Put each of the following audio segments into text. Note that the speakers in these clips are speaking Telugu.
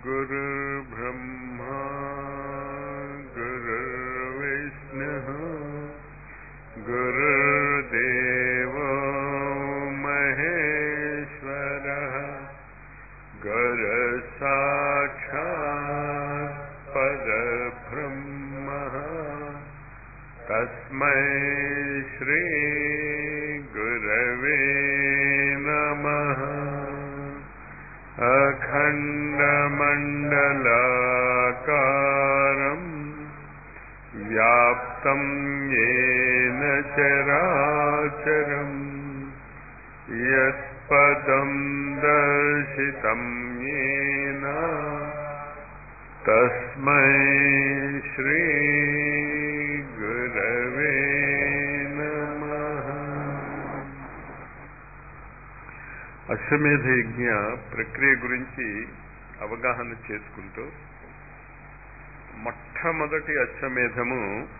गुरुर्ब्रह्मा गुरुर्विष्णुः गुरुर्देवो महेश्वरः गुरुसाक्षात् परब्रह्मः तस्मै श्री गुरवे नमः। अखण्डमण्डलाकारं व्याप्तं येन चराचरं यत्पदं दर्शितं येन तस्मै श्री गुरवे नमः। అశ్వమేధ యజ్ఞ ప్రక్రియ గురించి అవగాహన చేసుకుంటూ మొట్టమొదటి అశ్వమేధము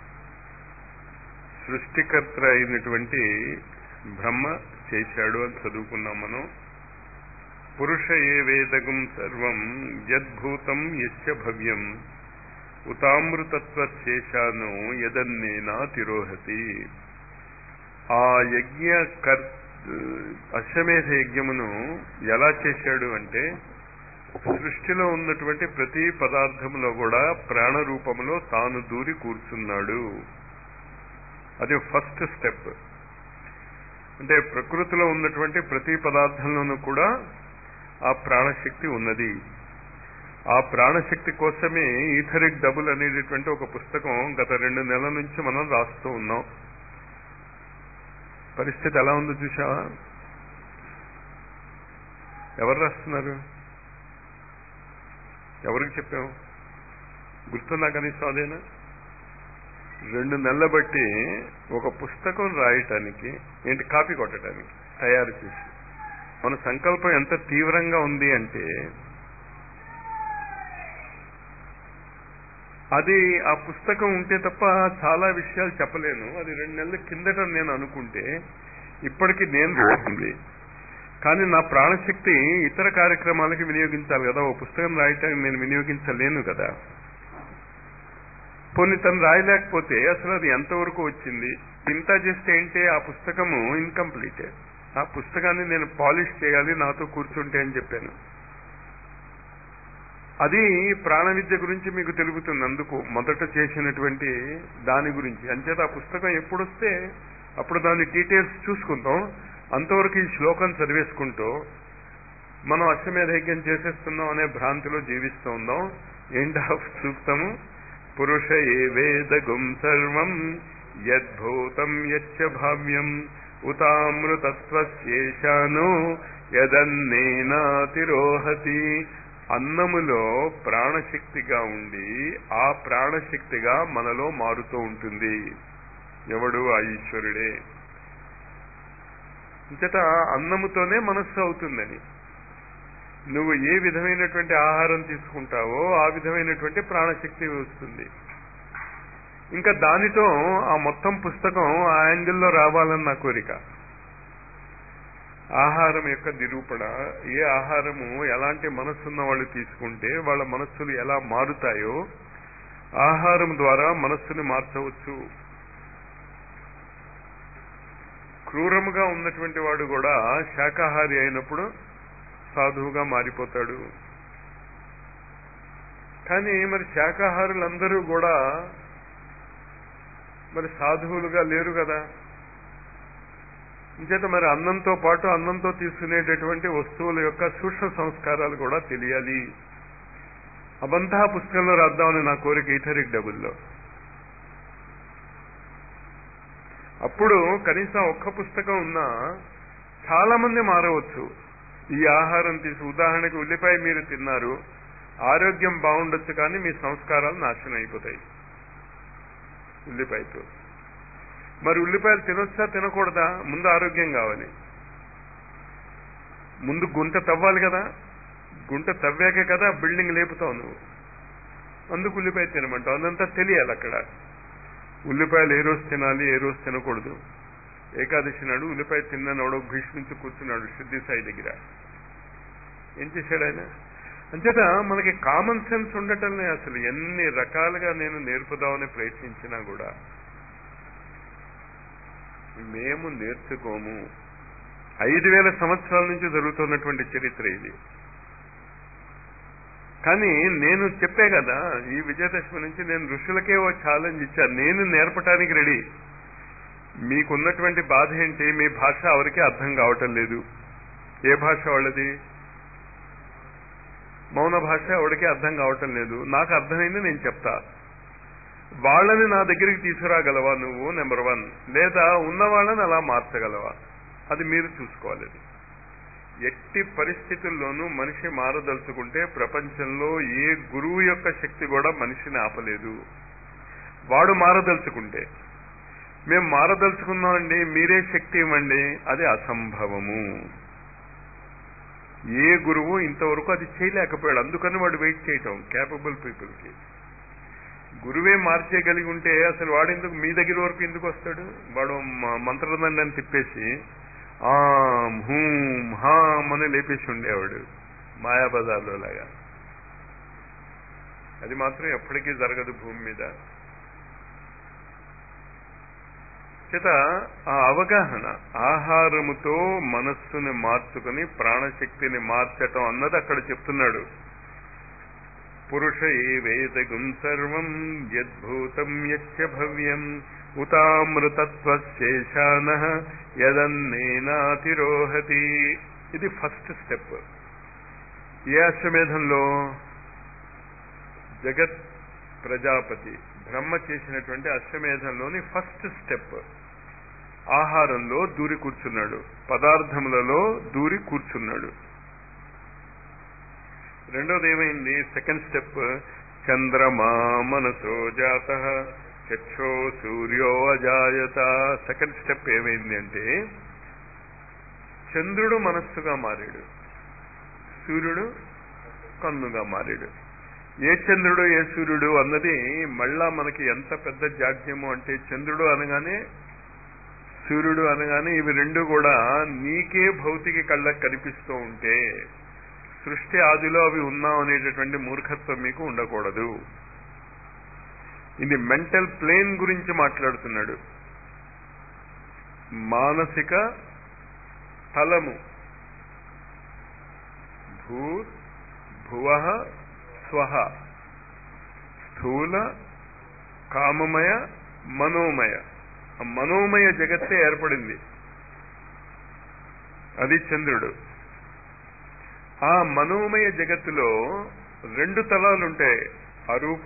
సృష్టికర్త అయినటువంటి బ్రహ్మ చేశాడు అని చదువుకున్నాం మనం. పురుష ఏ వేదగం సర్వం యద్భూతం యస్య భవ్యం ఉతామృతత్వశేషాను యదన్నేనా తిరోహతి. ఆ యజ్ఞ అశ్వమేధ యజ్ఞమును ఎలా చేశాడు అంటే సృష్టిలో ఉన్నటువంటి ప్రతి పదార్థములో కూడా ప్రాణ రూపములో తాను దూరి కూర్చున్నాడు. అది ఫస్ట్ స్టెప్. అంటే ప్రకృతిలో ఉన్నటువంటి ప్రతి పదార్థంలోనూ కూడా ఆ ప్రాణశక్తి ఉన్నది. ఆ ప్రాణశక్తి కోసమే ఈథరిక్ డబుల్ అనేటటువంటి ఒక పుస్తకం గత 2 నెలల నుంచి మనం రాస్తూ ఉన్నాం. పరిస్థితి ఎలా ఉందో చూసావా? ఎవరు రాస్తున్నారు? ఎవరికి చెప్పాం? గుర్తుందా కనీసం? అదేనా 2 నెలల బట్టి ఒక పుస్తకం రాయటానికి ఏంటి కాపీ కొట్టడానికి తయారు చేసి మన సంకల్పం ఎంత తీవ్రంగా ఉంది అంటే అది ఆ పుస్తకం ఉంటే తప్ప చాలా విషయాలు చెప్పలేను. అది 2 నెలల కిందట నేను అనుకుంటే ఇప్పటికీ నేను రాసింది. కానీ నా ప్రాణశక్తి ఇతర కార్యక్రమాలకి వినియోగించాలి కదా. ఓ పుస్తకం రాయటానికి నేను వినియోగించలేను కదా. పోనీ తను రాయలేకపోతే అసలు అది ఎంతవరకు వచ్చింది? ఇంత చేస్తే ఏంటి? ఆ పుస్తకము ఇన్కంప్లీటే. ఆ పుస్తకాన్ని నేను పాలిష్ చేయాలి నాతో కూర్చుంటే అని చెప్పాను. అది ప్రాణ విద్య గురించి మీకు తెలుపుతుంది. అందుకు మొదట చేసినటువంటి దాని గురించి. అంచేత ఆ పుస్తకం ఎప్పుడు వస్తే అప్పుడు దాని డీటెయిల్స్ చూసుకుంటాం. అంతవరకు ఈ శ్లోకం చదివేసుకుంటూ మనం అశ్వమేధ యజ్ఞం చేసేస్తున్నాం అనే భ్రాంతిలో జీవిస్తూ ఉందాం. ఎండ్ ఆఫ్ సూక్తము పురుష ఏ వేదగుం సర్వం యద్భూతం యచ్చ భావ్యం ఉతామృతత్వశేషాను యదన్నేనా తిరోహతి. అన్నములో ప్రాణశక్తిగా ఉండి ఆ ప్రాణశక్తిగా మనలో మారుతూ ఉంటుంది. ఎవడు? ఆ ఈశ్వరుడే. ఇంతట అన్నముతోనే మనస్సు అవుతుందని. నువ్వు ఏ విధమైనటువంటి ఆహారం తీసుకుంటావో ఆ విధమైనటువంటి ప్రాణశక్తి వస్తుంది. ఇంకా దానితో ఆ మొత్తం పుస్తకం ఆ యాంగిల్లో రావాలని నా కోరిక. ఆహారం యొక్క నిరూపణ, ఏ ఆహారము ఎలాంటి మనస్సున్న వాళ్ళు తీసుకుంటే వాళ్ళ మనస్సులు ఎలా మారుతాయో ఆహారం ద్వారా మనస్సుని మార్చవచ్చు. క్రూరముగా ఉన్నటువంటి వాడు కూడా శాకాహారి అయినప్పుడు సాధువుగా మారిపోతాడు. కానీ మరి శాకాహారులందరూ కూడా మరి సాధువులుగా లేరు కదా. ఇంచేత మరి అన్నంతో పాటు అన్నంతో తీసుకునేటటువంటి వస్తువుల యొక్క సూక్ష్మ సంస్కారాలు కూడా తెలియాలి. అబంతా పుస్తకంలో రాద్దామని నా కోరిక ఈథరిక్ డబుల్లో. అప్పుడు కనీసం ఒక్క పుస్తకం ఉన్నా చాలా మంది మారవచ్చు. ఈ ఆహారం తీసి ఉదాహరణకి ఉల్లిపాయ మీరు తిన్నారు, ఆరోగ్యం బాగుండొచ్చు కానీ మీ సంస్కారాలు నాశనం అయిపోతాయి ఉల్లిపాయతో. మరి ఉల్లిపాయలు తినొచ్చా తినకూడదా? ముందు ఆరోగ్యం కావాలి. ముందు గుంట తవ్వాలి కదా. గుంట తవ్వాకే కదా బిల్డింగ్ లేపుతావు నువ్వు. అందుకు ఉల్లిపాయ తినమంటావు. అదంతా తెలియాలి అక్కడ. ఉల్లిపాయలు ఏ రోజు తినాలి, ఏ రోజు తినకూడదు. ఏకాదశి నాడు ఉల్లిపాయ తిన్నాడు భీష్మించి కూర్చున్నాడు సిద్ధి సాయి దగ్గర. ఏం చేశాడు ఆయన? అంచేత మనకి కామన్ సెన్స్ ఉండటంలే. అసలు ఎన్ని రకాలుగా నేను నేర్పుదామని ప్రయత్నించినా కూడా మేము నేర్చుకోము. 5000 సంవత్సరాల నుంచి జరుగుతున్నటువంటి చరిత్ర ఇది. కానీ నేను చెప్పే కదా, ఈ విజయదశమి నుంచి నేను ఋషులకే ఓ ఛాలెంజ్ ఇచ్చాను. నేను నేర్పడానికి రెడీ. మీకున్నటువంటి బాధ ఏంటి? మీ భాష ఎవరికీ అర్థం కావటం లేదు. ఏ భాష వాళ్ళది? మౌన భాష ఎవరికీ అర్థం కావటం లేదు. నాకు అర్థమైంది నేను చెప్తా. వాళ్ళని నా దగ్గరికి తీసుకురాగలవా నువ్వు? నెంబర్ 1. లేదా ఉన్న వాళ్ళని అలా మార్చగలవా? అది మీరు చూసుకోవాలి. ఎట్టి పరిస్థితుల్లోనూ మనిషి మారదలుచుకుంటే ప్రపంచంలో ఏ గురువు యొక్క శక్తి కూడా మనిషిని ఆపలేదు. వాడు మారదలుచుకుంటే. మేము మారదలుచుకున్నామండి, మీరే శక్తి ఇవ్వండి, అది అసంభవము. ఏ గురువు ఇంతవరకు అది చేయలేకపోయాడు. అందుకని వాడు వెయిట్ చేయటం క్యాపబుల్ పీపుల్కి. గురువే మార్చేయగలిగి ఉంటే అసలు వాడు ఎందుకు మీ దగ్గర వరకు ఎందుకు వస్తాడు? వాడు మంత్రదండాన్ని తిప్పేసి ఆం హూం హాం అని లేపేసి ఉండేవాడు మాయాబజార్లో లాగా. అది మాత్రం ఎప్పటికీ జరగదు భూమి మీద. చేత ఆ అవగాహన, ఆహారముతో మనస్సుని మార్చుకుని ప్రాణశక్తిని మార్చటం అన్నది అక్కడ చెప్తున్నాడు. పురుష ఏవేదగుం సర్వం యద్భూతం యచ్చ భవ్యం ఉతామృతత్వశేషానః యదన్నేనాతిరోహతి. ఇది ఫస్ట్ స్టెప్. ఏ అశ్వమేధంలో? జగత్ ప్రజాపతి బ్రహ్మ చేసినటువంటి అశ్వమేధంలోని ఫస్ట్ స్టెప్. ఆహారంలో దూరి కూర్చున్నాడు, పదార్థములలో దూరి కూర్చున్నాడు. రెండోది ఏమైంది? Second step. చంద్రమా మనసో జాతః చక్షో సూర్యో అజాయత. సెకండ్ స్టెప్ ఏమైంది అంటే చంద్రుడు మనస్సుగా మారాడు, సూర్యుడు కన్నుగా మారాడు. ఏ చంద్రుడు ఏ సూర్యుడు అన్నది మళ్ళా మనకి ఎంత పెద్ద జాడ్యము అంటే, చంద్రుడు అనగానే సూర్యుడు అనగానే ఇవి రెండు కూడా నీకే భౌతిక కళ్ళకు కనిపిస్తూ ఉంటే సృష్టి ఆదిలో అవి ఉన్నాం అనేటటువంటి మూర్ఖత్వం మీకు ఉండకూడదు. ఇది మెంటల్ ప్లేన్ గురించి మాట్లాడుతున్నాడు. మానసిక తలము. భూర్ భువః స్వహ. స్థూల కామమయ మనోమయ. మనోమయ జగత్తే ఏర్పడింది, అది చంద్రుడు. ఆ మనోమయ జగత్తులో రెండు తలాలుంటాయి. అరూప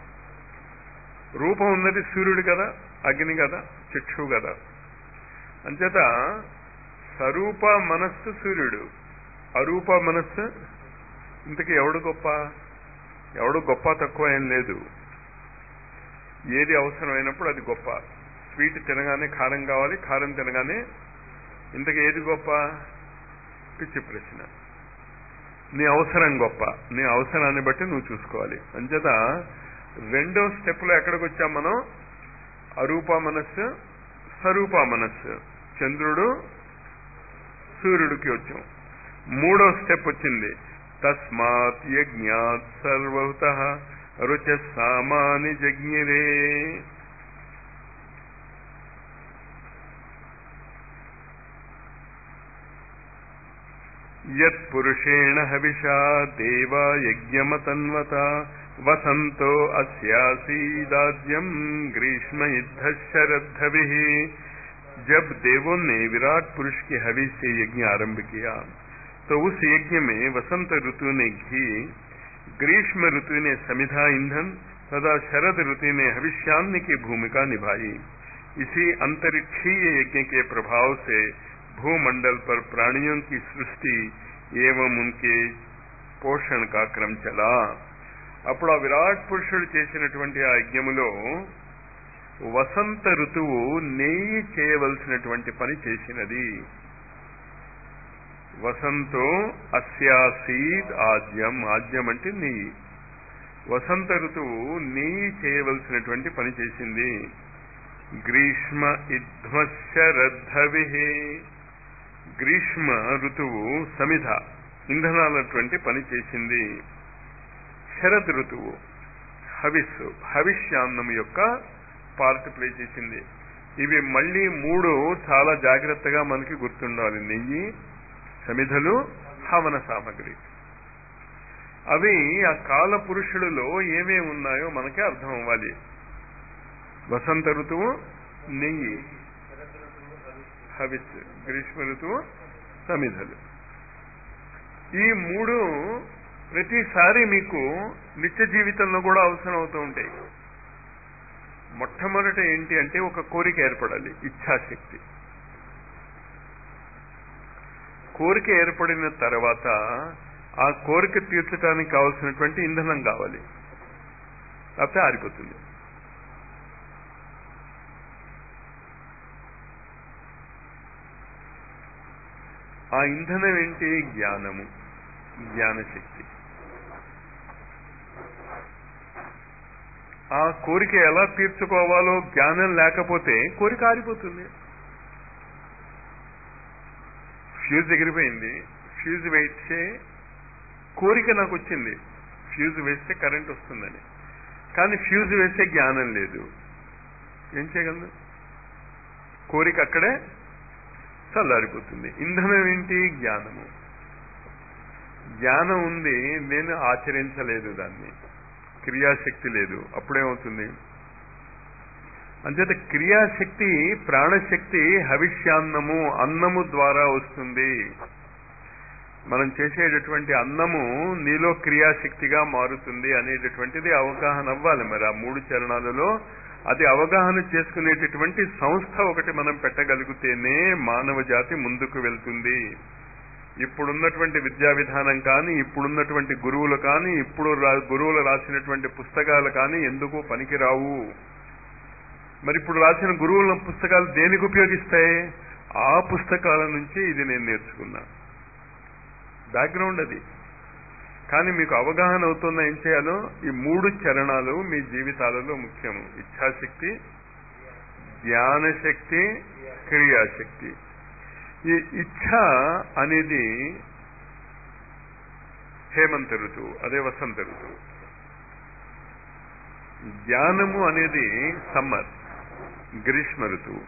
రూపం ఉన్నది సూర్యుడు కదా, అగ్ని కదా, చక్షు కదా. అంచేత స్వరూప మనస్సు సూర్యుడు, అరూప మనస్సు. ఇంతకీ ఎవడు గొప్ప? ఎవడు గొప్ప తక్కువ ఏం లేదు. ఏది అవసరమైనప్పుడు అది గొప్ప. స్వీట్ తినగానే కారం కావాలి, కారం తినగానే ఇంతకీ ఏది గొప్ప? పిచ్చి ప్రశ్న. నీ అవసరం గొప్ప, నీ అవసరాన్ని బట్టి నువ్వు చూసుకోవాలి. అంచేత రెండో స్టెప్ లో ఎక్కడికి వచ్చాం మనం? అరూప మనస్సు, స్వరూప మనస్సు, చంద్రుడు సూర్యుడికి వచ్చాం. మూడో స్టెప్ వచ్చింది. తస్మాత్ యజ్ఞాత్ సర్వతః రుచ సామాని జజ్ఞిరే. యత్ పురుషేణ హవిషా దేవా యజ్ఞమతన్వత వసంతో अस्यासीदाज्यम ग्रीष्म युद्ध शरद्धभिः. जब देवों ने विराट पुरुष के हवि से यज्ञ आरंभ किया तो उस यज्ञ में वसंत ऋतु ने घी, ग्रीष्म ऋतु ने समिधा ईंधन तथा शरद ऋतु ने हविष्यान्न की भूमिका निभाई. इसी अंतरिक्षीय यज्ञ के प्रभाव से भूमंडल पर प्राणियों की सृष्टि एवं उनके पोषण का क्रम चला. అప్పుడు ఆ విరాట్ పురుషుడు చేసినటువంటి ఆ యజ్ఞములో వసంత ఋతువు నెయ్యి చేయవలసినటువంటి పని చేసినది. వసంతో అస్యాసీద్ ఆజ్యం. ఆజ్యం అంటే నెయ్యి. వసంత ఋతువు నెయ్యి చేయవలసినటువంటి పని చేసింది. గ్రీష్మ ఇధ్వశరద్ధవిః. గ్రీష్మ ఋతువు సమిధ ఇంధనాలటువంటి పని చేసింది. శరద్ ఋతువు హవిస్సు, హవిష్యాన్నం యొక్క పార్ట్ ప్లే చేసింది. ఇవి మళ్ళీ 3 చాలా జాగ్రత్తగా మనకి గుర్తుండాలి. నెయ్యి, సమిధలు, హవన సామగ్రి. అవి ఆ కాల పురుషుడిలో ఏమేమి ఉన్నాయో మనకి అర్థం అవ్వాలి. వసంత ఋతువు నెయ్యి, హవిస్, గ్రీష్మ ఋతువు సమిధలు. ఈ 3 ప్రతిసారి మీకు నిత్య జీవితంలో కూడా అవసరం అవుతూ ఉంటాయి. మొట్టమొదట ఏంటి అంటే ఒక కోరిక ఏర్పడాలి, ఇచ్ఛాశక్తి. కోరిక ఏర్పడిన తర్వాత ఆ కోరిక తీర్చడానికి కావలసినటువంటి ఇంధనం కావాలి, లేకపోతే ఆరిపోతుంది. ఆ ఇంధనం ఏంటి? జ్ఞానము, జ్ఞానశక్తి. ఆ కోరిక ఎలా తీర్చుకోవాలో జ్ఞానం లేకపోతే కోరిక ఆరిపోతుంది. ఫ్యూజ్ ఎగిరిపోయింది, ఫ్యూజ్ వేస్తే కోరిక నాకు వచ్చింది, ఫ్యూజ్ వేస్తే కరెంట్ వస్తుందని. కానీ ఫ్యూజ్ వేస్తే జ్ఞానం లేదు, ఏం చేయగలను? కోరిక అక్కడే చల్లారిపోతుంది. ఇంధనం ఏంటి? జ్ఞానము. జ్ఞానం ఉంది, నేను ఆచరించలేదు దాన్ని, క్రియాశక్తి లేదు, అప్పుడేమవుతుంది? అంచేత క్రియాశక్తి, ప్రాణశక్తి హవిష్యాన్నము, అన్నము ద్వారా వస్తుంది. మనం చేసేటటువంటి అన్నము నీలో క్రియాశక్తిగా మారుతుంది అనేటటువంటిది అవగాహన అవ్వాలి. మరి ఆ 3 చరణాలలో అది అవగాహన చేసుకునేటటువంటి సంస్థ ఒకటి మనం పెట్టగలిగితేనే మానవ జాతి ముందుకు వెళ్తుంది. ఇప్పుడున్నటువంటి విద్యా విధానం కానీ, ఇప్పుడున్నటువంటి గురువులు కానీ, ఇప్పుడు గురువులు రాసినటువంటి పుస్తకాలు కానీ ఎందుకు పనికిరావు. మరి ఇప్పుడు రాసిన గురువుల పుస్తకాలు దేనికి ఉపయోగిస్తాయి? ఆ పుస్తకాల నుంచి ఇది నేను నేర్చుకున్నా, బ్యాక్గ్రౌండ్ అది. కానీ మీకు అవగాహన అవుతున్న ఏం చేయాలో ఈ 3 చరణాలు మీ జీవితాలలో ముఖ్యము. ఇచ్ఛాశక్తి, జ్ఞానశక్తి, క్రియాశక్తి. ఈ ఇచ్ఛ అనేది హేమంత ఋతువు, అదే వసంత ఋతువు. జ్ఞానము అనేది సమ్మర్, గ్రీష్మ ఋతువు.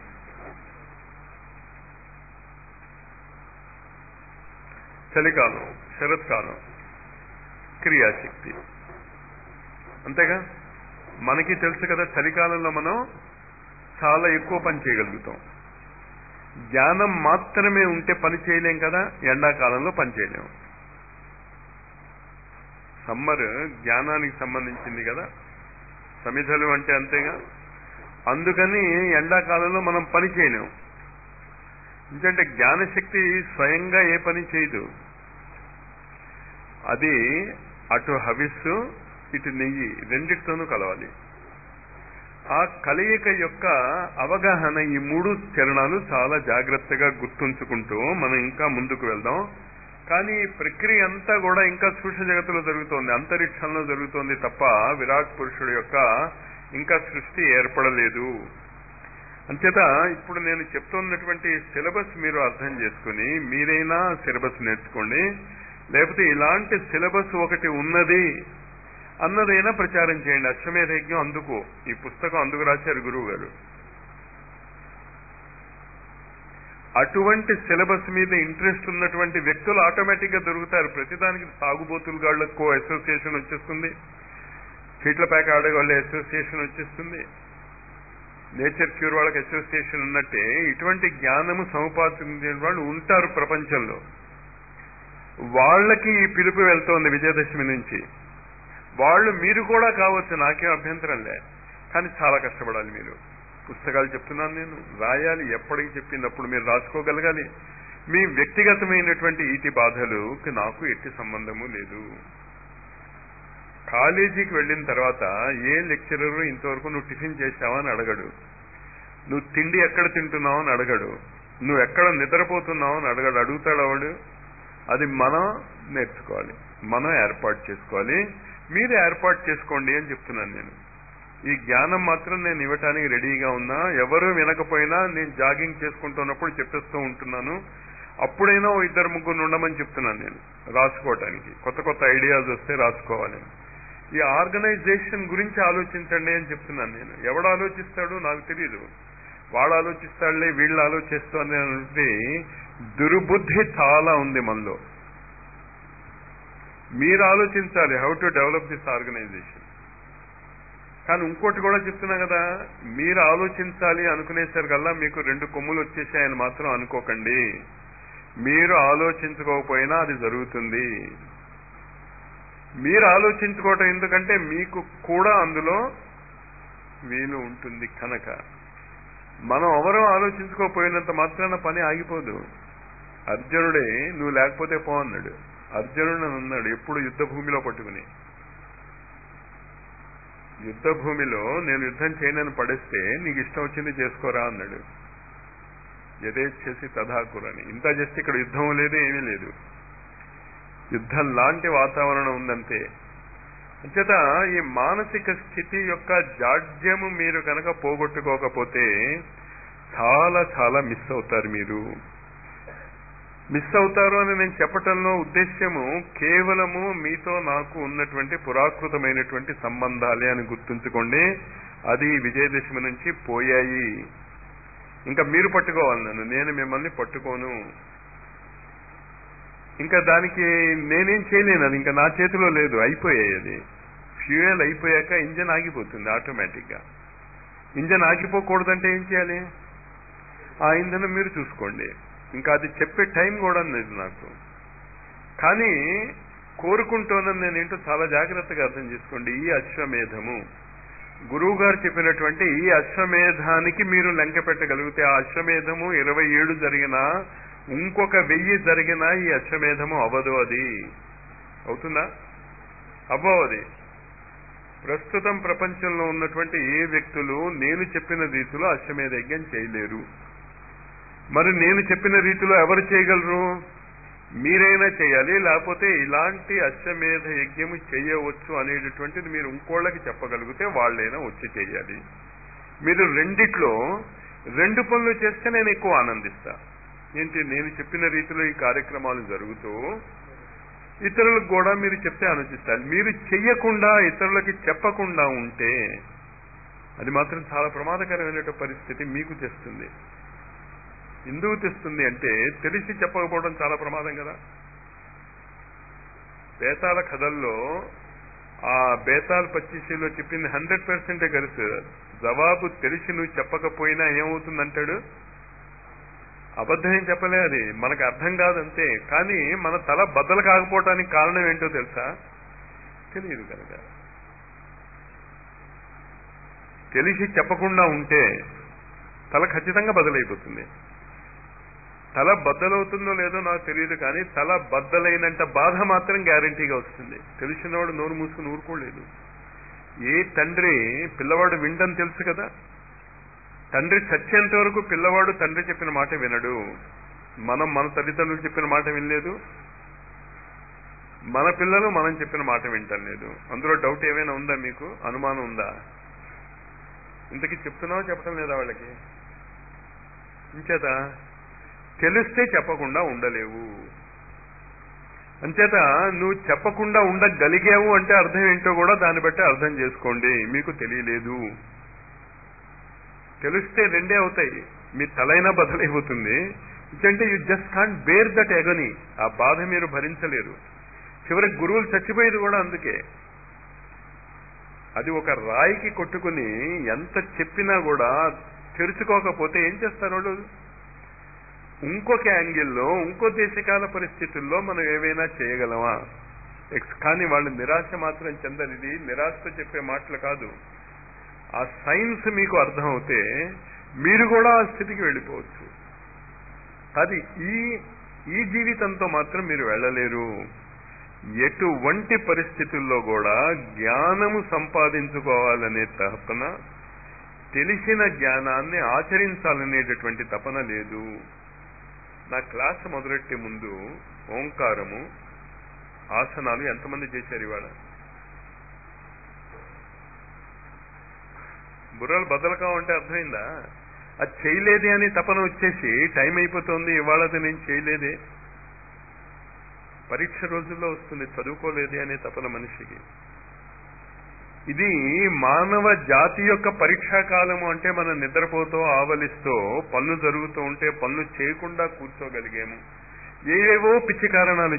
చలికాలం, శరత్కాలం, క్రియాశక్తి. అంతేగా? మనకి తెలుసు కదా, చలికాలంలో మనం చాలా ఎక్కువ పని చేయగలుగుతాం. జ్ఞానం మాత్రమే ఉంటే పని చేయలేం కదా, ఎండాకాలంలో పని చేయలేము. సమ్మర్ జ్ఞానానికి సంబంధించింది కదా, సమిధలు అంటే అంతేగా. అందుకని ఎండాకాలంలో మనం పని చేయలేము. ఎందుకంటే జ్ఞానశక్తి స్వయంగా ఏ పని చేయదు. అది అటు హవిస్సు, ఇటు నెయ్యి, రెండిటితోనూ కలవాలి. ఆ కలయిక యొక్క అవగాహన ఈ 3 చరణాలు చాలా జాగ్రత్తగా గుర్తుంచుకుంటూ మనం ఇంకా ముందుకు వెళ్దాం. కానీ ఈ ప్రక్రియ అంతా కూడా ఇంకా సూక్ష్మ జగత్తులో జరుగుతోంది, అంతరిక్షంలో జరుగుతోంది తప్ప విరాట్ పురుషుడు యొక్క ఇంకా సృష్టి ఏర్పడలేదు. అంచేత ఇప్పుడు నేను చెప్తున్నటువంటి సిలబస్ మీరు అర్థం చేసుకుని మీరైనా సిలబస్ నేర్చుకోండి, లేకపోతే ఇలాంటి సిలబస్ ఒకటి ఉన్నది అన్నదైనా ప్రచారం చేయండి. అశ్వమేధ యజ్ఞం అందుకు, ఈ పుస్తకం అందుకు రాశారు గురువు గారు. అటువంటి సిలబస్ మీద ఇంట్రెస్ట్ ఉన్నటువంటి వ్యక్తులు ఆటోమేటిక్ గా దొరుకుతారు. ప్రతిదానికి తాగుబోతులు గాళ్లకు అసోసియేషన్ వచ్చేస్తుంది, చీట్ల ప్యాక్ ఆడేవాళ్ళ అసోసియేషన్ వచ్చేస్తుంది, నేచర్ క్యూర్ వాళ్ళకి అసోసియేషన్ ఉన్నట్టే ఇటువంటి జ్ఞానము సముపార్జించిన వాళ్ళు ఉంటారు ప్రపంచంలో. వాళ్ళకి ఈ పిలుపు వెళ్తోంది విజయదశమి నుంచి. వాళ్ళు మీరు కూడా కావచ్చు, నాకేం అభ్యంతరం లే, కానీ చాలా కష్టపడాలి. మీరు పుస్తకాలు చెప్తున్నాను, నేను రాయాలి, ఎప్పటికి చెప్పినప్పుడు మీరు రాసుకోగలగాలి. మీ వ్యక్తిగతమైనటువంటి ఈతి బాధలుకి నాకు ఎట్టి సంబంధము లేదు. కాలేజీకి వెళ్ళిన తర్వాత ఏ లెక్చరరు ఇంతవరకు నువ్వు టిఫిన్ చేశావా అని అడగడు, నువ్వు తిండి ఎక్కడ తింటున్నావు అని అడగడు, నువ్వు ఎక్కడ నిద్రపోతున్నావు అని అడగడు. అడుగుతాడు వాడు. అది మనం నేర్చుకోవాలి, మనం ఏర్పాటు చేసుకోవాలి. మీరు ఏర్పాటు చేసుకోండి అని చెప్తున్నాను నేను. ఈ జ్ఞానం మాత్రం నేను ఇవ్వటానికి రెడీగా ఉన్నా. ఎవరు వినకపోయినా నేను జాగింగ్ చేసుకుంటున్నప్పుడు చెప్పేస్తూ ఉంటున్నాను. అప్పుడైనా 2-3 ఉండమని చెప్తున్నాను నేను, రాసుకోవటానికి. కొత్త కొత్త ఐడియాస్ వస్తే రాసుకోవాలి. ఈ ఆర్గనైజేషన్ గురించి ఆలోచించండి అని చెప్తున్నాను నేను. ఎవడు ఆలోచిస్తాడో నాకు తెలియదు. వాడు ఆలోచిస్తాడులే, వీళ్ళు ఆలోచిస్తాడు అంటే దుర్బుద్ధి చాలా ఉంది మనలో. మీరు ఆలోచించాలి how to develop this organization. కానీ ఇంకోటి కూడా చెప్తున్నా కదా, మీరు ఆలోచించాలి అనుకునేసరికల్లా మీకు 2 కొమ్ములు వచ్చేసాయని మాత్రం అనుకోకండి. మీరు ఆలోచించుకోకపోయినా అది జరుగుతుంది. మీరు ఆలోచించుకోవటం ఎందుకంటే మీకు కూడా అందులో వీలు ఉంటుంది కనుక. మనం ఎవరో ఆలోచించుకోకపోయినంత మాత్రాన పని ఆగిపోదు. అర్జునుడే నువ్వు లేకపోతే పో అన్నాడు. అర్జునుడు అని అన్నాడు ఎప్పుడు యుద్ధ భూమిలో పట్టుకుని. యుద్ధ భూమిలో నేను యుద్ధం చేయనని పడేస్తే నీకు ఇష్టం వచ్చింది చేసుకోరా అన్నాడు. యథేచ్ఛసి తథాకురని. ఇంత చేస్తే ఇక్కడ యుద్ధం లేదు, ఏమీ లేదు. యుద్ధం లాంటి వాతావరణం ఉందంతే. అంచేత ఈ మానసిక స్థితి యొక్క జాడ్యము మీరు కనుక పోగొట్టుకోకపోతే చాలా చాలా మిస్ అవుతారు. మీరు మిస్ అవుతారు అని నేను చెప్పటంలో ఉద్దేశ్యము కేవలము మీతో నాకు ఉన్నటువంటి పురాకృతమైనటువంటి సంబంధాలే అని గుర్తుంచుకోండి. అది విజయదశమి నుంచి పోయాయి. ఇంకా మీరు పట్టుకోవాలి నన్ను, నేను మిమ్మల్ని పట్టుకోను. ఇంకా దానికి నేనేం చేయలేను, అది ఇంకా నా చేతిలో లేదు. అయిపోయాయి. అది ఫ్యూయల్ అయిపోయాక ఇంజన్ ఆగిపోతుంది ఆటోమేటిక్గా. ఇంజన్ ఆగిపోకూడదంటే ఏం చేయాలి? ఆ ఇంధనం మీరు చూసుకోండి. ఇంకా అది చెప్పే టైం కూడా లేదు నాకు. కానీ కోరుకుంటోనని నేనేంటో చాలా జాగ్రత్తగా అర్థం చేసుకోండి. ఈ అశ్వమేధము గురువు గారు చెప్పినటువంటి ఈ అశ్వమేధానికి మీరు లెంక పెట్టగలిగితే ఆ అశ్వమేధము 27 జరిగినా ఇంకొక 1000 జరిగినా ఈ అశ్వమేధము అవ్వదు. అది అవుతుందా? అవ్వదు. ప్రస్తుతం ప్రపంచంలో ఉన్నటువంటి ఏ వ్యక్తులు నేను చెప్పిన రీతిలో అశ్వమేధ యజ్ఞం చేయలేరు. మరి నేను చెప్పిన రీతిలో ఎవరు చేయగలరు? మీరైనా చేయాలి. లేకపోతే ఇలాంటి అశ్వమేధ యజ్ఞము చేయవచ్చు అనేటటువంటిది మీరు ఇంకోళ్ళకి చెప్పగలిగితే వాళ్ళైనా వచ్చి చేయాలి. మీరు రెండిట్లో 2 పనులు చేస్తే నేను ఎక్కువ ఆనందిస్తా. ఏంటి? నేను చెప్పిన రీతిలో ఈ కార్యక్రమాలు జరుగుతూ ఇతరులకు కూడా మీరు చెప్తే ఆలోచిస్తారు. మీరు చెయ్యకుండా ఇతరులకి చెప్పకుండా ఉంటే అది మాత్రం చాలా ప్రమాదకరమైన పరిస్థితి మీకు తెస్తుంది. ఎందుకు తెస్తుంది అంటే తెలిసి చెప్పకపోవడం చాలా ప్రమాదం కదా. బేతాల కథల్లో ఆ బేతాల్ 25లో చెప్పింది 100% కరెక్ట్. జవాబు తెలిసి నువ్వు చెప్పకపోయినా ఏమవుతుందంటాడు? అబద్ధం ఏం చెప్పలే, అది మనకు అర్థం కాదంతే. కానీ మన తల బద్దలు కాకపోవటానికి కారణం ఏంటో తెలుసా? తెలియదు కనుక. తెలిసి చెప్పకుండా ఉంటే తల ఖచ్చితంగా బదులైపోతుంది. తల బద్దలవుతుందో లేదో నాకు తెలియదు, కానీ తల బద్దలైనంత బాధ మాత్రం గ్యారంటీగా వస్తుంది. తెలిసినవాడు నోరు మూసుకుని ఊరుకోలేదు. ఏ తండ్రి పిల్లవాడు వినడం తెలుసు కదా. తండ్రి చచ్చేంత వరకు పిల్లవాడు తండ్రి చెప్పిన మాట వినడు. మనం మన తల్లిదండ్రులు చెప్పిన మాట వినలేదు, మన పిల్లలు మనం చెప్పిన మాట వింటం లేదు. అందులో డౌట్ ఏమైనా ఉందా? మీకు అనుమానం ఉందా? ఇంతకీ చెప్తున్నావో చెప్పడం లేదా వాళ్ళకి? ఇంచేత తెలిస్తే చెప్పకుండా ఉండలేవు. అంచేత నువ్వు చెప్పకుండా ఉండగలిగావు అంటే అర్థం ఏంటో కూడా దాన్ని బట్టి అర్థం చేసుకోండి. మీకు తెలియలేదు. తెలిస్తే 2 అవుతాయి. మీ తలైనా బదలైపోతుంది. అంటే you just can't bear that agony. ఆ బాధ మీరు భరించలేరు. చివరికి గురువులు చచ్చిపోయేది కూడా అందుకే. అది ఒక రాయికి కొట్టుకుని ఎంత చెప్పినా కూడా తెరుచుకోకపోతే ఏం చేస్తారు వాళ్ళు? ఇంకొక యాంగిల్లో ఇంకో దేశకాల పరిస్థితుల్లో మనం ఏవైనా చేయగలమా? కానీ వాళ్ళు నిరాశ మాత్రం చెందరు. ఇది నిరాశతో చెప్పే మాటలు కాదు. ఆ సైన్స్ మీకు అర్థం అవుతే మీరు కూడా ఆ స్థితికి వెళ్ళిపోవచ్చు. అది ఈ జీవితంతో మాత్రం మీరు వెళ్ళలేరు. ఎటువంటి పరిస్థితుల్లో కూడా జ్ఞానము సంపాదించుకోవాలనే తపన, తెలిసిన జ్ఞానాన్ని ఆచరించాలనేటటువంటి తపన లేదు. నా క్లాస్ మొదలెట్టే ముందు ఓంకారము, ఆసనాలు ఎంతమంది చేశారు ఇవాళ? బుర్రలు బద్దలు కావంటే అర్థమైందా? అది చేయలేదే అని తపన వచ్చేసి టైం అయిపోతుంది, ఇవాళది నేను చేయలేదే. పరీక్ష రోజుల్లో వస్తుంది చదువుకోలేదే అనే తపన మనిషికి. ఇది మానవ జాతి యొక్క పరీక్షాకాలము. అంటే మనం నిద్రపోతూ ఆవలిస్తూ పనులు జరుగుతూ ఉంటే పనులు చేయకుండా కూర్చోగలిగాము. ఏవేవో పిచ్చి కారణాలు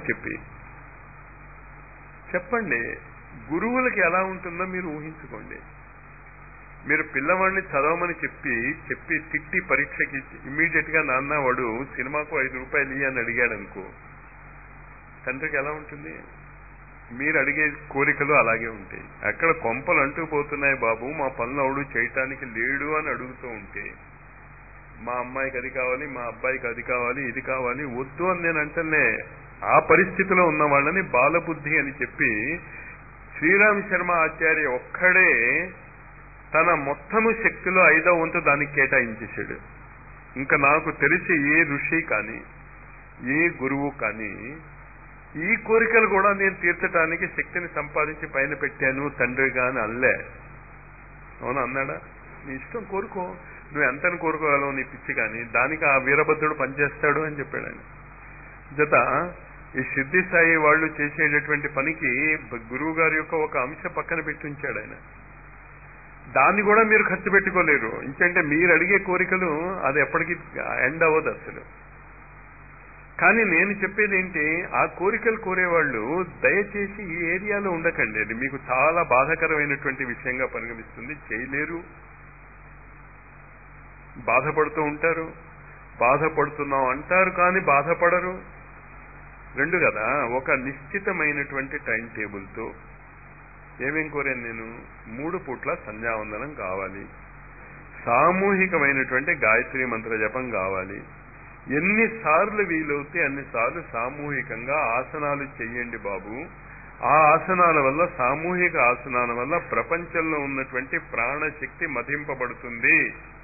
చెప్పండి. గురువులకి ఎలా ఉంటుందో మీరు ఊహించుకోండి. మీరు పిల్లవాడిని చదవమని చెప్పి తిట్టి పరీక్షకి ఇమ్మీడియట్ గా నాన్న వాడు సినిమాకు 5 రూపాయలు ఇయ్యి అని అడిగాడు అనుకో, తండ్రికి ఎలా ఉంటుంది? మీరు అడిగే కోరికలు అలాగే ఉంటాయి. అక్కడ కొంపలు అంటూ పోతున్నాయి, బాబు మా పనులు అవడు చేయటానికి లేడు అని అడుగుతూ ఉంటే, మా అమ్మాయికి అది కావాలి, మా అబ్బాయికి అది కావాలి, ఇది కావాలి, వద్దు అని నేను అంటేనే ఆ పరిస్థితిలో ఉన్న వాళ్ళని బాలబుద్ధి అని చెప్పి శ్రీరామ్ శర్మ ఆచార్య ఒక్కడే తన మొత్తము శక్తిలో 5వ వంతు దానికి కేటాయించేశాడు. ఇంకా నాకు తెలిసి ఏ ఋషి కానీ ఏ గురువు కానీ ఈ కోరికలు కూడా నేను తీర్చడానికి శక్తిని సంపాదించి పైన పెట్టాను తండ్రిగా అని అనలే. అవునా? అన్నాడా? నీ ఇష్టం, కోరుకో, నువ్వు ఎంతని కోరుకోగలవు నీ పిచ్చి, కానీ దానికి ఆ వీరభద్రుడు పనిచేస్తాడు అని చెప్పాడు ఆయన. జత ఈ సిద్ధి సాయి వాళ్ళు చేసేటటువంటి పనికి గురువు గారి యొక్క ఒక అంశ పక్కన పెట్టి ఉంచాడు ఆయన. దాన్ని కూడా మీరు ఖర్చు పెట్టుకోలేరు. ఇంకంటే మీరు అడిగే కోరికలు అది ఎప్పటికీ ఎండ్ అవ్వదు అసలు. కానీ నేను చెప్పేది ఏంటి, ఆ కోరికలు కోరేవాళ్ళు దయచేసి ఈ ఏరియాలో ఉండకండి. అది మీకు చాలా బాధాకరమైనటువంటి విషయంగా పరిగణిస్తుంది. చేయలేరు, బాధపడుతూ ఉంటారు. బాధపడుతున్నాం అంటారు కానీ బాధపడరు. 2 కదా. ఒక నిశ్చితమైనటువంటి టైం టేబుల్తో ఏమేం కోరాను నేను? 3 పూట్ల సంధ్యావందనం కావాలి, సామూహికమైనటువంటి గాయత్రి మంత్ర జపం కావాలి, ఎన్నిసార్లు వీలవుతే అన్నిసార్లు సామూహికంగా ఆసనాలు చెయ్యండి బాబు. ఆ ఆసనాల వల్ల, సామూహిక ఆసనాల వల్ల ప్రపంచంలో ఉన్నటువంటి ప్రాణశక్తి మదింపబడుతుంది.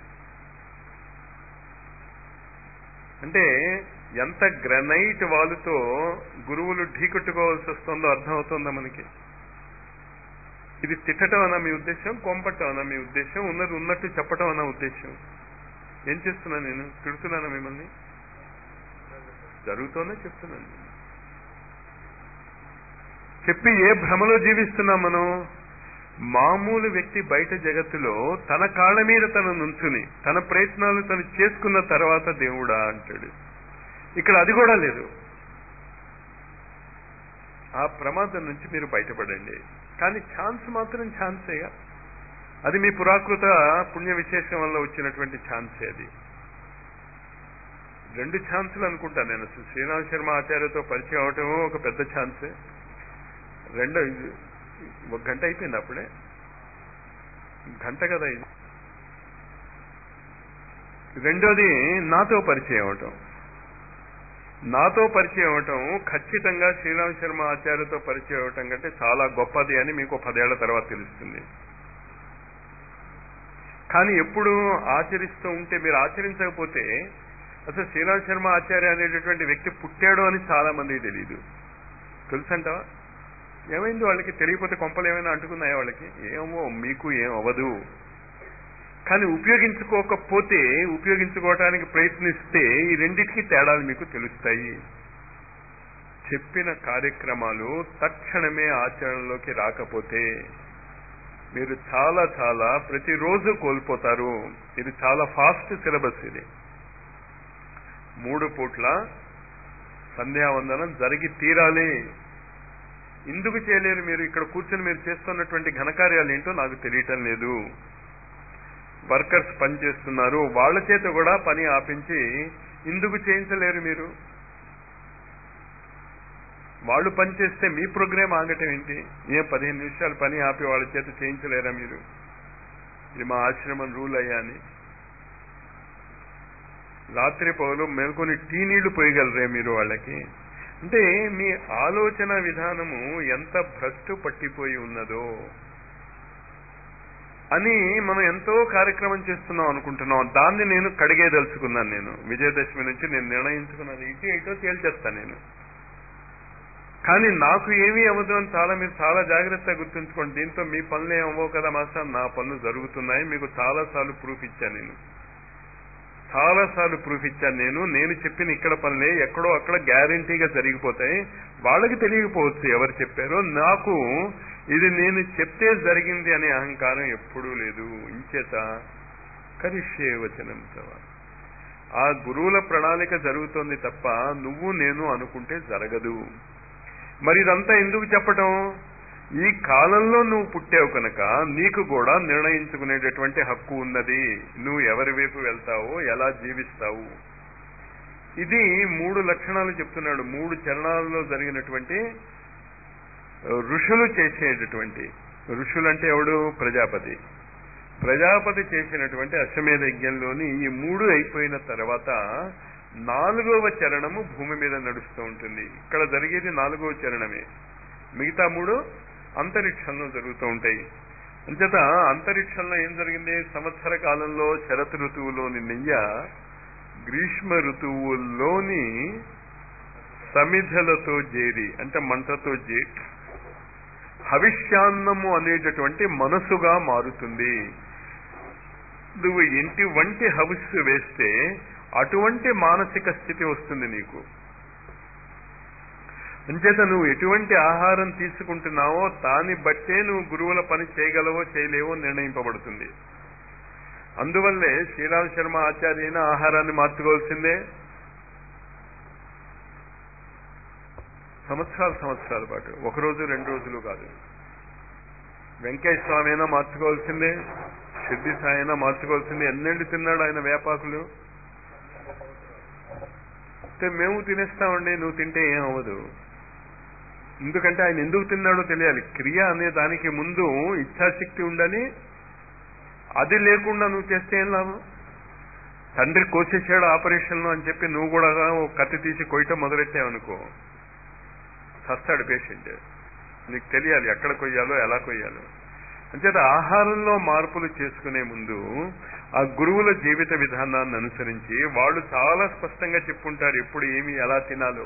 అంటే ఎంత గ్రనైట్ వాలుతో గురువులు ఢీకొట్టుకోవాల్సి వస్తుందో అర్థమవుతుందా మనకి? ఇది తిట్టడం అన్నా మీ ఉద్దేశం, కొంపట్టం అన్నా మీ ఉద్దేశం, ఉన్నది ఉన్నట్టు చెప్పటం అన్నా ఉద్దేశం? ఏం చేస్తున్నా నేను? తిడుతున్నానా మిమ్మల్ని? జరుగుతోనే చెప్తున్నాను. చెప్పి ఏ భ్రమలో జీవిస్తున్నాం మనం? మామూలు వ్యక్తి బయట జగత్తులో తన కాళ్ళ మీద తను నుంచుని తన ప్రయత్నాలు తను చేసుకున్న తర్వాత దేవుడా అంటాడు. ఇక్కడ అది కూడా లేదు. ఆ ప్రమాదం నుంచి మీరు బయటపడండి. కానీ ఛాన్స్ మాత్రం ఛాన్సేగా. అది మీ పురాకృత పుణ్య విశేషం వల్ల వచ్చినటువంటి ఛాన్సే. అది 2 ఛాన్సులు అనుకుంటా నేను. శ్రీరామ్ శర్మ ఆచార్యతో పరిచయం అవటం ఒక పెద్ద ఛాన్సే. 1 గంట అయిపోయింది అప్పుడే. గంట కదా ఇది. రెండోది నాతో పరిచయం అవటం. నాతో పరిచయం అవటం ఖచ్చితంగా శ్రీరామ్ శర్మ ఆచార్యతో పరిచయం అవటం కంటే చాలా గొప్పది అని మీకు 10 ఏళ్ల తర్వాత తెలుస్తుంది. కానీ ఎప్పుడు ఆచరిస్తూ ఉంటే, మీరు ఆచరించకపోతే అసలు శ్రీరామ్ శర్మ ఆచార్య అనేటటువంటి వ్యక్తి పుట్టాడు అని చాలా మందికి తెలియదు. తెలుసంటావా? ఏమైంది వాళ్ళకి? తెలియకపోతే కొంపలు ఏమైనా అంటుకున్నాయా వాళ్ళకి? ఏమో, మీకు ఏం అవ్వదు. కానీ ఉపయోగించుకోకపోతే, ఉపయోగించుకోవటానికి ప్రయత్నిస్తే ఈ రెండింటికి తేడాలు మీకు తెలుస్తాయి. చెప్పిన కార్యక్రమాలు తక్షణమే ఆచరణలోకి రాకపోతే మీరు చాలా చాలా ప్రతిరోజు కోల్పోతారు. ఇది చాలా ఫాస్ట్ సిలబస్. ఇది 3 పూట్ల సంధ్యావందనం జరిగి తీరాలి. ఎందుకు చేయలేరు మీరు? ఇక్కడ కూర్చొని మీరు చేస్తున్నటువంటి ఘనకార్యాలు ఏంటో నాకు తెలియటం లేదు. వర్కర్స్ పని చేస్తున్నారు, వాళ్ళ చేత కూడా పని ఆపించి ఎందుకు చేయించలేరు మీరు? వాళ్ళు పని చేస్తే మీ ప్రోగ్రాం ఆగటం ఏంటి? 15 నిమిషాలు పని ఆపి వాళ్ళ చేత చేయించలేరా మీరు? ఇది మా ఆశ్రమం రూల్ అయ్యా అని. రాత్రి పౌలు మేల్కొని టీ నీళ్లు పోయగలరే మీరు వాళ్ళకి? అంటే మీ ఆలోచన విధానము ఎంత భ్రష్టు పట్టిపోయి ఉన్నదో అని మనం ఎంతో కార్యక్రమం చేస్తున్నాం అనుకుంటున్నాం. దాన్ని నేను కడిగేదలుచుకున్నాను. నేను విజయదశమి నుంచి నేను నిర్ణయించుకున్నాను, ఇటో తేల్చేస్తాను నేను. కానీ నాకు ఏమీ అవ్వదు అని మీరు చాలా జాగ్రత్తగా గుర్తుంచుకోండి. దీంతో మీ పనులు ఏమవ్వవు కదా మాస్టర్, నా పనులు జరుగుతున్నాయి. మీకు చాలాసార్లు ప్రూఫ్ ఇచ్చాను నేను. చాలాసార్లు ప్రూఫ్ ఇచ్చాను నేను చెప్పిన ఇక్కడ పనులే ఎక్కడో అక్కడ గ్యారంటీగా జరిగిపోతాయి. వాళ్ళకి తెలియకపోవచ్చు ఎవరు చెప్పారో. నాకు ఇది నేను చెప్తే జరిగింది అనే అహంకారం ఎప్పుడూ లేదు. ఇంచేత కరిష్యే వచనం తవ. ఆ గురువుల ప్రణాళిక జరుగుతోంది తప్ప నువ్వు నేను అనుకుంటే జరగదు. మరి ఇదంతా ఎందుకు చెప్పటం? ఈ కాలంలో నువ్వు పుట్టావు కనుక నీకు కూడా నిర్ణయించుకునేటటువంటి హక్కు ఉన్నది. నువ్వు ఎవరి వైపు వెళ్తావో, ఎలా జీవిస్తావు. ఇది 3 లక్షణాలు చెప్తున్నాడు. 3 చరణాలలో జరిగినటువంటి ఋషులు చేసేటటువంటి, ఋషులంటే ఎవడు? ప్రజాపతి. ప్రజాపతి చేసినటువంటి అశ్వమేధ యజ్ఞంలోని ఈ 3 అయిపోయిన తర్వాత 4వ చరణము భూమి మీద నడుస్తూ ఉంటుంది. ఇక్కడ జరిగేది 4వ చరణమే. మిగతా 3 అంతరిక్షంలో జరుగుతూ ఉంటాయి. అంచేత అంతరిక్షంలో ఏం జరిగింది? సంవత్సర కాలంలో శరత్ ఋతువులోని నెయ్య గ్రీష్మ ఋతువుల్లోని సమిధలతో చేరి, అంటే మంటతో చేరి హవిష్యాన్నము అనేటటువంటి మనసుగా మారుతుంది. నువ్వు ఇంటి వంటి హవిస్సు వేస్తే అటువంటి మానసిక స్థితి వస్తుంది నీకు. అంచేత నువ్వు ఎటువంటి ఆహారం తీసుకుంటున్నావో దాన్ని బట్టే నువ్వు గురువుల పని చేయగలవో చేయలేవో నిర్ణయింపబడుతుంది. అందువల్లే శ్రీరామ్ శర్మ ఆచార్య అయినా ఆహారాన్ని మార్చుకోవాల్సిందే. సంవత్సరాల పాటు, 1 రోజు 2 రోజులు కాదు. వెంకయ్య స్వామి అయినా మార్చుకోవాల్సిందే, షిర్డి సాయి అయినా మార్చుకోవాల్సిందే. ఎన్నేళ్ళు తిన్నాడు ఆయన వేపాకులు? మేము తినేస్తామండి, నువ్వు తింటే ఏం అవ్వదు. ఎందుకంటే ఆయన ఎందుకు తిన్నాడో తెలియాలి. క్రియ అనే దానికి ముందు ఇచ్ఛాశక్తి ఉండాలి. అది లేకుండా నువ్వు చేస్తే ఏం లాభం? తండ్రి కోసేసాడు ఆపరేషన్లో అని చెప్పి నువ్వు కూడా కత్తి తీసి కొయ్యటం మొదలెట్టావనుకో, చస్తాడు పేషెంట్. నీకు తెలియాలి ఎక్కడ కొయ్యాలో, ఎలా కొయ్యాలో. అంచేత ఆహారంలో మార్పులు చేసుకునే ముందు ఆ గురువుల జీవిత విధానాన్ని అనుసరించి వాళ్ళు చాలా స్పష్టంగా చెప్పుంటారు ఎప్పుడు ఏమి ఎలా తినాలో.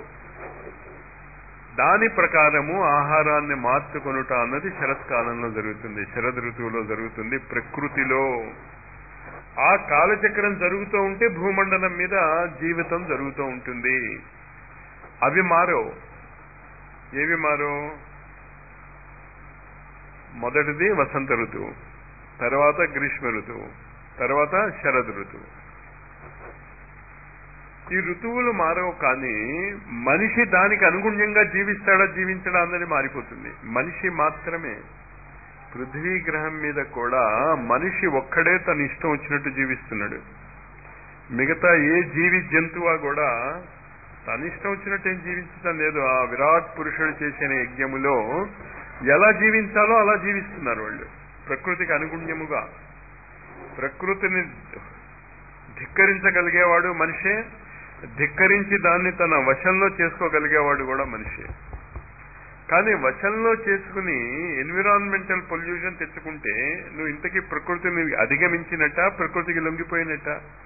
దాని ప్రకారము ఆహారాన్ని మార్చుకొనుట అన్నది శరత్కాలంలో జరుగుతుంది, శరద్ ఋతువులో జరుగుతుంది. ప్రకృతిలో ఆ కాలచక్రం జరుగుతూ ఉంటే భూమండలం మీద జీవితం జరుగుతూ ఉంటుంది. అవి మారో. ఏవి మారో? మొదటిది వసంత ఋతువు, తర్వాత గ్రీష్మ ఋతువు, తర్వాత శరద్ ఋతువు. ఈ ఋతువులు మారవు, కానీ మనిషి దానికి అనుగుణ్యంగా జీవిస్తాడా జీవించడా అన్నది మారిపోతుంది. మనిషి మాత్రమే. పృథ్వీ గ్రహం మీద కూడా మనిషి ఒక్కడే తన ఇష్టం వచ్చినట్టు జీవిస్తున్నాడు. మిగతా ఏ జీవి జంతువా కూడా తన ఇష్టం వచ్చినట్టు ఏం జీవించడం లేదు. ఆ విరాట్ పురుషుడు చేసిన యజ్ఞములో ఎలా జీవించాలో అలా జీవిస్తున్నారు వాళ్ళు, ప్రకృతికి అనుగుణ్యముగా. ప్రకృతిని ధిక్కరించగలిగేవాడు మనిషే, ధిక్కరించి దాన్ని తన వశంలో చేసుకోగలిగేవాడు కూడా మనిషే. కానీ వశంలో చేసుకుని ఎన్విరాన్మెంటల్ పొల్యూషన్ తెచ్చుకుంటే నువ్వు ఇంతకీ ప్రకృతిని అధిగమించినట్ట, ప్రకృతికి లొంగిపోయినట్ట?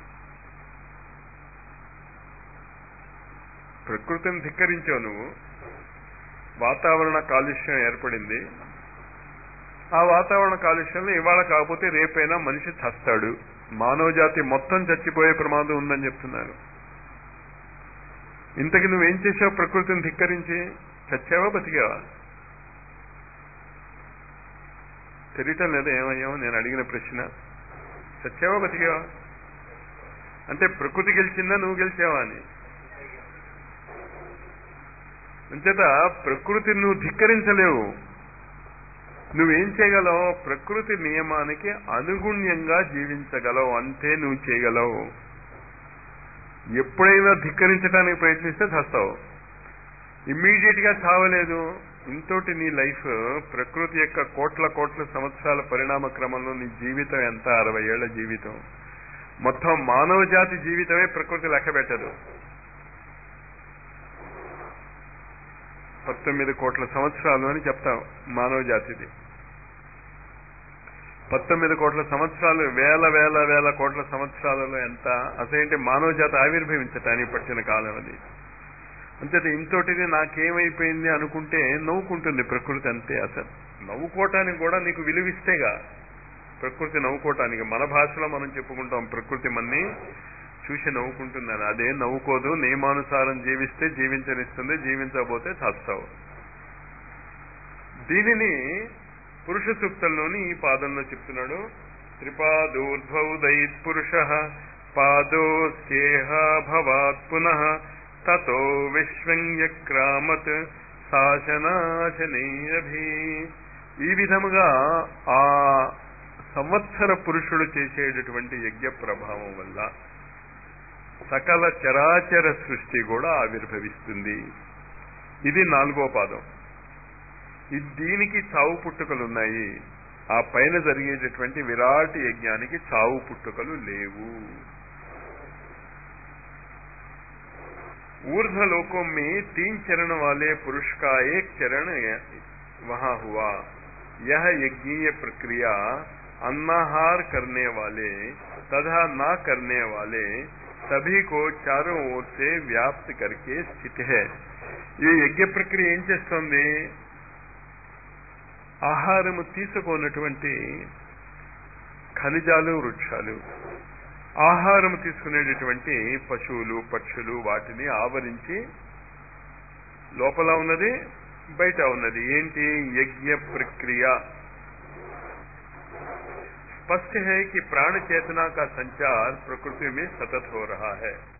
ప్రకృతిని ధిక్కరించావు నువ్వు. వాతావరణ కాలుష్యం ఏర్పడింది. ఆ వాతావరణ కాలుష్యంలో ఇవాళ కాకపోతే రేపైనా మనిషి చస్తాడు. మానవ జాతి మొత్తం చచ్చిపోయే ప్రమాదం ఉందని చెప్తున్నారు. ఇంతకి నువ్వేం చేసావు? ప్రకృతిని ధిక్కరించి చచ్చావా బతికావా? తెలియటం లేదా ఏమయ్యావు? నేను అడిగిన ప్రశ్న. చచ్చావా బతికావా? అంటే ప్రకృతి గెలిచిందా, నువ్వు గెలిచావా అని. అంచేత ప్రకృతిని నువ్వు ధిక్కరించలేవు. నువ్వేం చేయగలవు? ప్రకృతి నియమానికి అనుగుణ్యంగా జీవించగలవు, అంతే నువ్వు చేయగలవు. ఎప్పుడైనా ధిక్కరించడానికి ప్రయత్నిస్తే చస్తావు. ఇమ్మీడియట్ గా చావలేదు. ఇంతోటి నీ లైఫ్ ప్రకృతి యొక్క కోట్ల సంవత్సరాల పరిణామ క్రమంలో నీ జీవితం ఎంత? 60 ఏళ్ల జీవితం. మొత్తం మానవ జాతి జీవితమే ప్రకృతి లెక్క పెట్టదు. 19 కోట్ల సంవత్సరాలు అని చెప్తాం మానవ జాతిది. 19 కోట్ల సంవత్సరాలు, వేల కోట్ల సంవత్సరాలలో ఎంత అసలేంటి మానవ జాతి ఆవిర్భవించటానికి పట్టిన కాలం అది. అంతే. ఇంతోటిది నాకేమైపోయింది అనుకుంటే నవ్వుకుంటుంది ప్రకృతి, అంతే. అసలు నవ్వుకోవటానికి కూడా నీకు విలువిస్తేగా ప్రకృతి నవ్వుకోవటానికి. మన భాషలో మనం చెప్పుకుంటాం ప్రకృతి మన్ని చూసి నవ్వుకుంటున్నాను. అదే నవ్వుకోదు. నియమానుసారం జీవిస్తే జీవించనిస్తుంది, జీవించకపోతే చస్తావు. దీనిని పురుష సూక్తంలోని ఈ పాదంలో చెప్తున్నాడు. త్రిపాదోర్ధ్వౌ దయిత్ పురుష పాదోస్యేహ భవాత్ పునః తతో విశ్వంయక్రామత్ శాసనాశనేయభి. ఈ విధముగా ఆ సంవత్సర పురుషుడు చేసేటటువంటి యజ్ఞ ప్రభావం వల్ల సకల చరాచర సృష్టి కూడా ఆవిర్భవిస్తుంది. ఇది 4వ పాదం. దీనికి చావు పుట్టుకలున్నాయి. ఆ పైన జరిగేటటువంటి విరాట్ యజ్ఞానికి చావు పుట్టుకలు లేవు. ऊर्ध्वलोकों में 3 चरण वाले पुरुष का एक चरण वहां हुआ. यह यज्ञीय प्रक्रिया अन्नाहार करने वाले तथा ना करने वाले सभी को चारों ओर से व्याप्त करके स्थित है. ये यज्ञ प्रक्रिయ ఏం చేస్తుంది? ఆహారము తీసుకోనటువంటి ఖనిజాలు, వృక్షాలు, ఆహారము తీసుకునేటటువంటి పశువులు, పక్షులు వాటిని ఆవరించి లోపల ఉన్నది, బయట ఉన్నది. ఏంటి? యజ్ఞ ప్రక్రియ. स्पष्ट है कि प्राण चेतना का संचार प्रकृति में सतत हो रहा है.